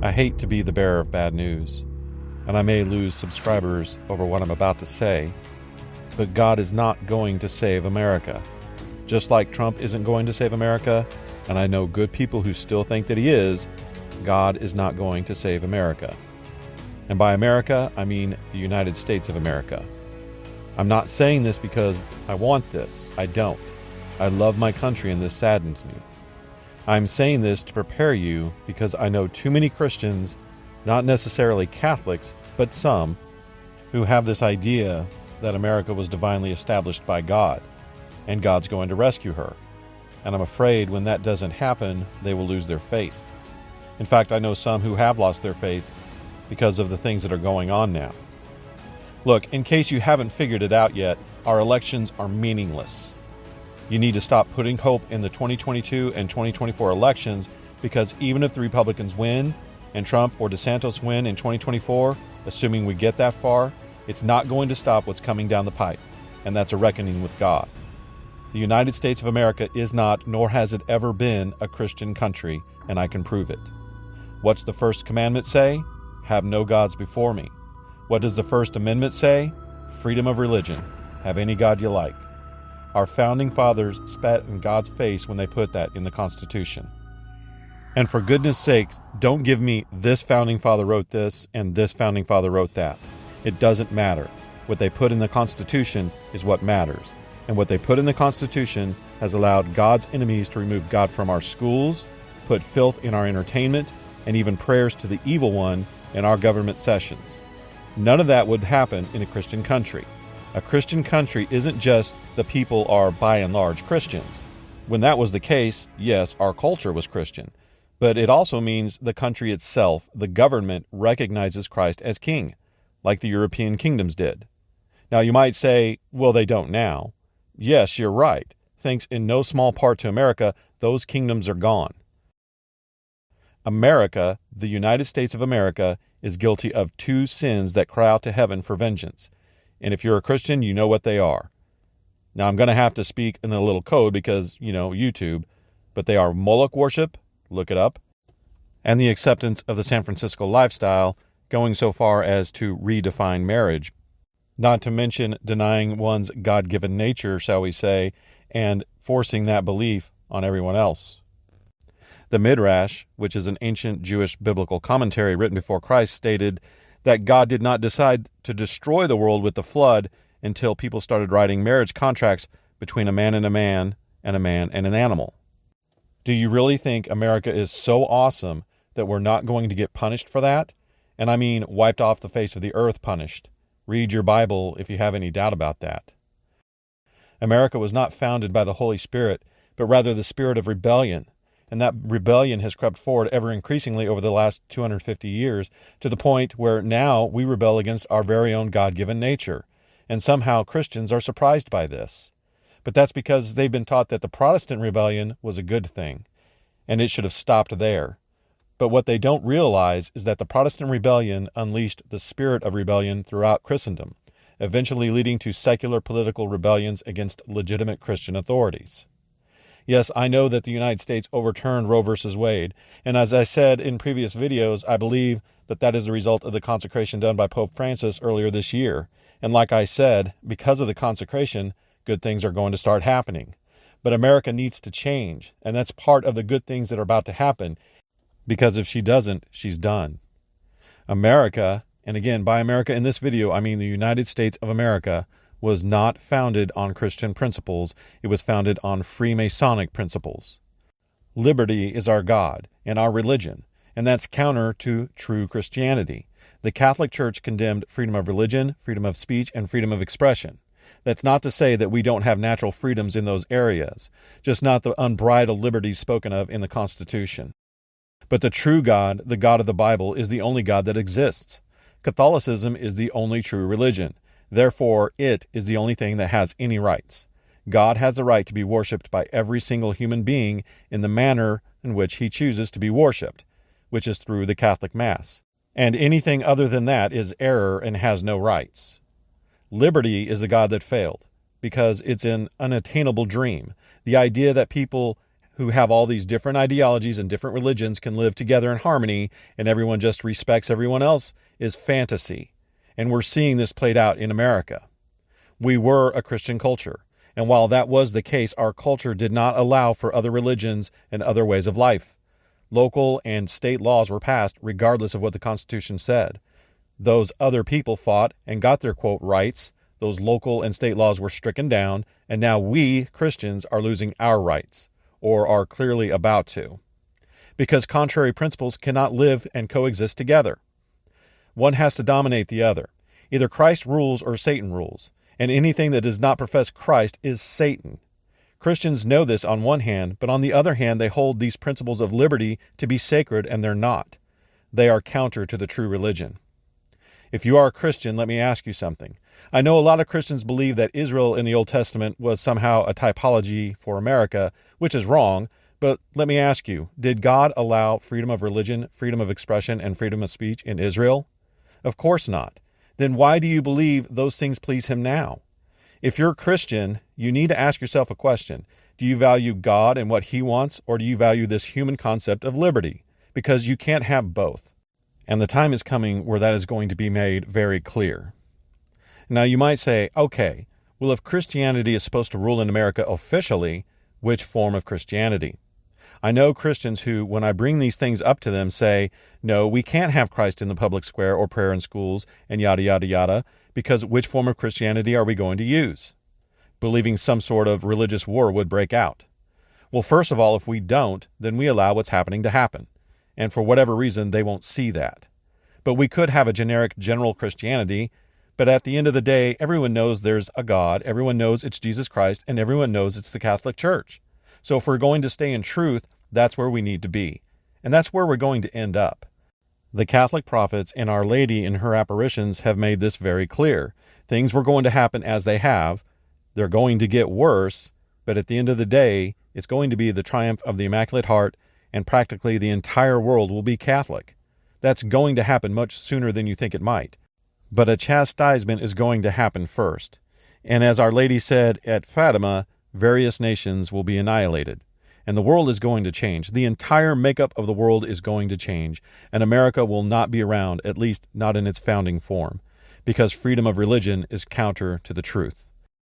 I hate to be the bearer of bad news, and I may lose subscribers over what I'm about to say, but God is not going to save America. Just like Trump isn't going to save America, and I know good people who still think that he is, God is not going to save America. And by America, I mean the United States of America. I'm not saying this because I want this. I don't. I love my country and this saddens me. I'm saying this to prepare you because I know too many Christians, not necessarily Catholics, but some, who have this idea that America was divinely established by God, and God's going to rescue her. And I'm afraid when that doesn't happen, they will lose their faith. In fact, I know some who have lost their faith because of the things that are going on now. Look, in case you haven't figured it out yet, our elections are meaningless. You need to stop putting hope in the 2022 and 2024 elections because even if the Republicans win and Trump or DeSantis win in 2024, assuming we get that far, it's not going to stop what's coming down the pipe, and that's a reckoning with God. The United States of America is not, nor has it ever been, a Christian country, and I can prove it. What's the first commandment say? Have no gods before me. What does the First Amendment say? Freedom of religion. Have any God you like. Our founding fathers spat in God's face when they put that in the Constitution. And for goodness sakes, don't give me this founding father wrote this and this founding father wrote that. It doesn't matter. What they put in the Constitution is what matters. And what they put in the Constitution has allowed God's enemies to remove God from our schools, put filth in our entertainment, and even prayers to the evil one in our government sessions. None of that would happen in a Christian country. A Christian country isn't just the people are by and large Christians. When that was the case, yes, our culture was Christian. But it also means the country itself, the government, recognizes Christ as king, like the European kingdoms did. Now you might say, well, they don't now. Yes, you're right. Thanks in no small part to America, those kingdoms are gone. America, the United States of America, is guilty of two sins that cry out to heaven for vengeance. And if you're a Christian, you know what they are. Now, I'm going to have to speak in a little code because, YouTube, but they are Moloch worship, look it up, and the acceptance of the San Francisco lifestyle, going so far as to redefine marriage, not to mention denying one's God-given nature, shall we say, and forcing that belief on everyone else. The Midrash, which is an ancient Jewish biblical commentary written before Christ, stated that God did not decide to destroy the world with the flood until people started writing marriage contracts between a man and a man and a man and an animal. Do you really think America is so awesome that we're not going to get punished for that? And I mean wiped off the face of the earth punished. Read your Bible if you have any doubt about that. America was not founded by the Holy Spirit, but rather the spirit of rebellion. And that rebellion has crept forward ever increasingly over the last 250 years to the point where now we rebel against our very own God-given nature. And somehow Christians are surprised by this. But that's because they've been taught that the Protestant rebellion was a good thing, and it should have stopped there. But what they don't realize is that the Protestant rebellion unleashed the spirit of rebellion throughout Christendom, eventually leading to secular political rebellions against legitimate Christian authorities. Yes, I know that the United States overturned Roe v. Wade, and as I said in previous videos, I believe that that is the result of the consecration done by Pope Francis earlier this year. And like I said, because of the consecration, good things are going to start happening. But America needs to change, and that's part of the good things that are about to happen, because if she doesn't, she's done. America, and again, by America in this video, I mean the United States of America, was not founded on Christian principles. It was founded on Freemasonic principles. Liberty is our God and our religion, and that's counter to true Christianity. The Catholic Church condemned freedom of religion, freedom of speech, and freedom of expression. That's not to say that we don't have natural freedoms in those areas, just not the unbridled liberties spoken of in the Constitution. But the true God, the God of the Bible, is the only God that exists. Catholicism is the only true religion. Therefore, it is the only thing that has any rights. God has the right to be worshipped by every single human being in the manner in which he chooses to be worshipped, which is through the Catholic Mass. And anything other than that is error and has no rights. Liberty is the God that failed, because it's an unattainable dream. The idea that people who have all these different ideologies and different religions can live together in harmony and everyone just respects everyone else is fantasy. And we're seeing this played out in America. We were a Christian culture. And while that was the case, our culture did not allow for other religions and other ways of life. Local and state laws were passed regardless of what the Constitution said. Those other people fought and got their, quote, rights. Those local and state laws were stricken down, and now we, Christians, are losing our rights, or are clearly about to, because contrary principles cannot live and coexist together. One has to dominate the other. Either Christ rules or Satan rules, and anything that does not profess Christ is Satan. Christians know this on one hand, but on the other hand, they hold these principles of liberty to be sacred, and they're not. They are counter to the true religion. If you are a Christian, let me ask you something. I know a lot of Christians believe that Israel in the Old Testament was somehow a typology for America, which is wrong, but let me ask you, did God allow freedom of religion, freedom of expression, and freedom of speech in Israel? Of course not. Then why do you believe those things please him now? If you're a Christian, you need to ask yourself a question. Do you value God and what he wants, or do you value this human concept of liberty? Because you can't have both. And the time is coming where that is going to be made very clear. Now you might say, okay, well, if Christianity is supposed to rule in America officially, which form of Christianity? I know Christians who, when I bring these things up to them, say, no, we can't have Christ in the public square or prayer in schools and yada, yada, yada, because which form of Christianity are we going to use? Believing some sort of religious war would break out. Well, first of all, if we don't, then we allow what's happening to happen. And for whatever reason, they won't see that. But we could have a generic general Christianity, but at the end of the day, everyone knows there's a God, everyone knows it's Jesus Christ, and everyone knows it's the Catholic Church. So if we're going to stay in truth, that's where we need to be. And that's where we're going to end up. The Catholic prophets and Our Lady in her apparitions have made this very clear. Things were going to happen as they have. They're going to get worse, but at the end of the day, it's going to be the triumph of the Immaculate Heart, and practically the entire world will be Catholic. That's going to happen much sooner than you think it might. But a chastisement is going to happen first. And as Our Lady said at Fatima, various nations will be annihilated. And the world is going to change. The entire makeup of the world is going to change. And America will not be around, at least not in its founding form, because freedom of religion is counter to the truth.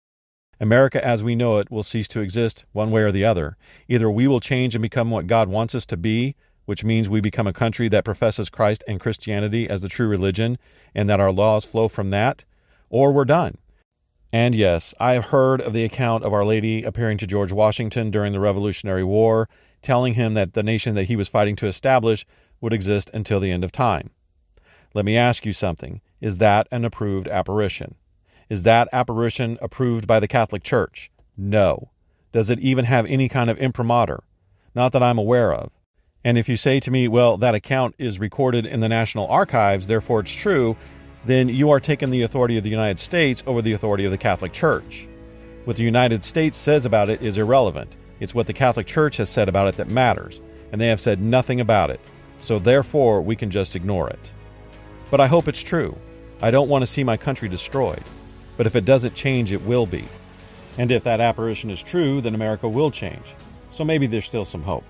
America as we know it will cease to exist one way or the other. Either we will change and become what God wants us to be, which means we become a country that professes Christ and Christianity as the true religion, and that our laws flow from that, or we're done. And yes, I have heard of the account of Our Lady appearing to George Washington during the Revolutionary War, telling him that the nation that he was fighting to establish would exist until the end of time. Let me ask you something. Is that an approved apparition? Is that apparition approved by the Catholic Church? No. Does it even have any kind of imprimatur? Not that I'm aware of. And if you say to me, well, that account is recorded in the National Archives, therefore it's true, then you are taking the authority of the United States over the authority of the Catholic Church. What the United States says about it is irrelevant. It's what the Catholic Church has said about it that matters, and they have said nothing about it. So therefore, we can just ignore it. But I hope it's true. I don't want to see my country destroyed. But if it doesn't change, it will be. And if that apparition is true, then America will change. So maybe there's still some hope.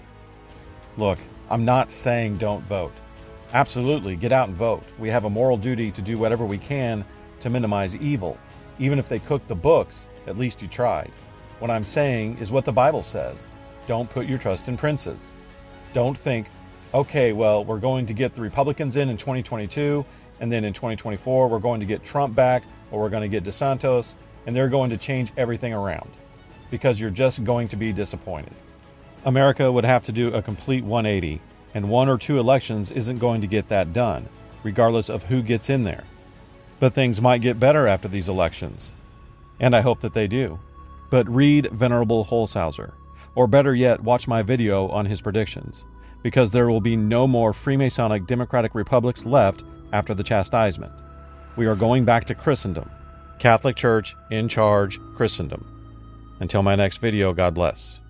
Look, I'm not saying don't vote. Absolutely, get out and vote. We have a moral duty to do whatever we can to minimize evil. Even if they cook the books, at least you tried. What I'm saying is what the Bible says. Don't put your trust in princes. Don't think, okay, well, we're going to get the Republicans in 2022, and then in 2024, we're going to get Trump back, or we're going to get DeSantis, and they're going to change everything around, because you're just going to be disappointed. America would have to do a complete 180, and 1 or 2 elections isn't going to get that done, regardless of who gets in there. But things might get better after these elections, and I hope that they do. But read Venerable Holshouser, or better yet, watch my video on his predictions, because there will be no more Freemasonic democratic republics left after the chastisement. We are going back to Christendom. Catholic Church in charge, Christendom. Until my next video, God bless.